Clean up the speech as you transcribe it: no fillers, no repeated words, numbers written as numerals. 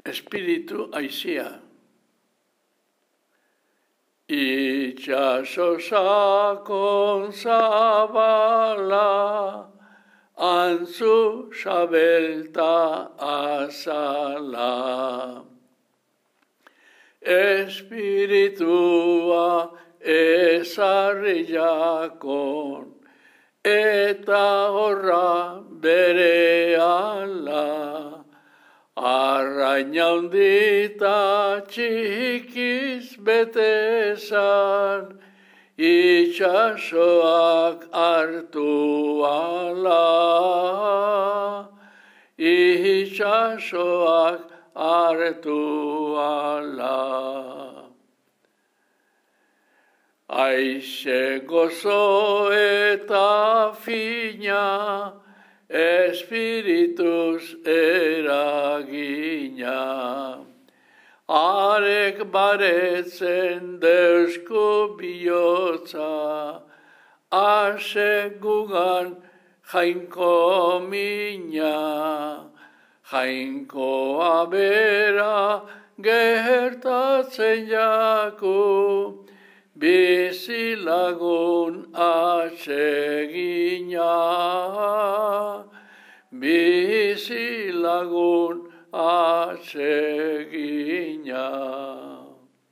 espiritu aizia. Itxaso sakon zabala, antzu sabelta azala. Espiritua ezarri jakon, eta horra berehala. Arraina handita txikiz betezan, itxasoak hartu ala. Itxasoak hartu ala. Aize gozo eta fina, espirituz eragina. Arek baretzen deusku bihotza, ase gugan jainko mina. Jainkoa bera gertatzen jaku, bizilagun atsegina. Bizilagun atsegina.